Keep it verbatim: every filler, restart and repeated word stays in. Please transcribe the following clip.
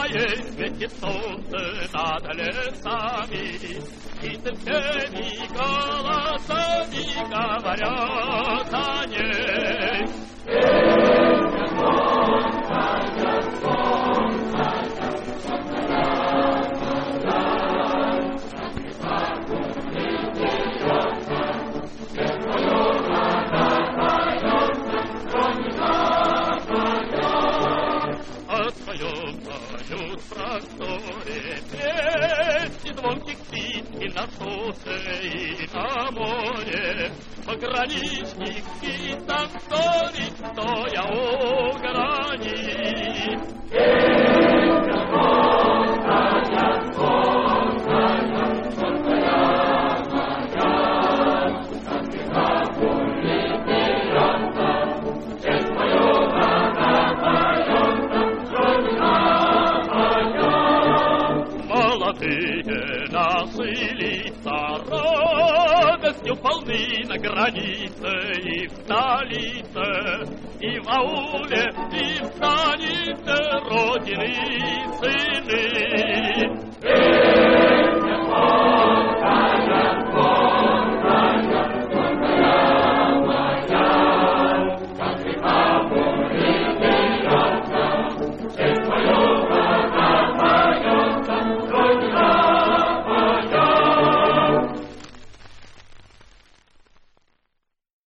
Весной светит солнце над лесами, и всеми голосами говорят о ней. Песня звонкая, звонкая, звонкая вода, как и льется, светлою вода поется, звонка поет. О своем поют в просторе песни звонких птиц и на солнце, и на море. Пограничник и танцорик, стоя у грани. Песня звонкая, звонкая, звонкая моя, как и какую льется, честь мою вода поется, звонка поет. Молодые наши лица радостью полны на границе и в столице, и в ауле, и в станице Родины сыны.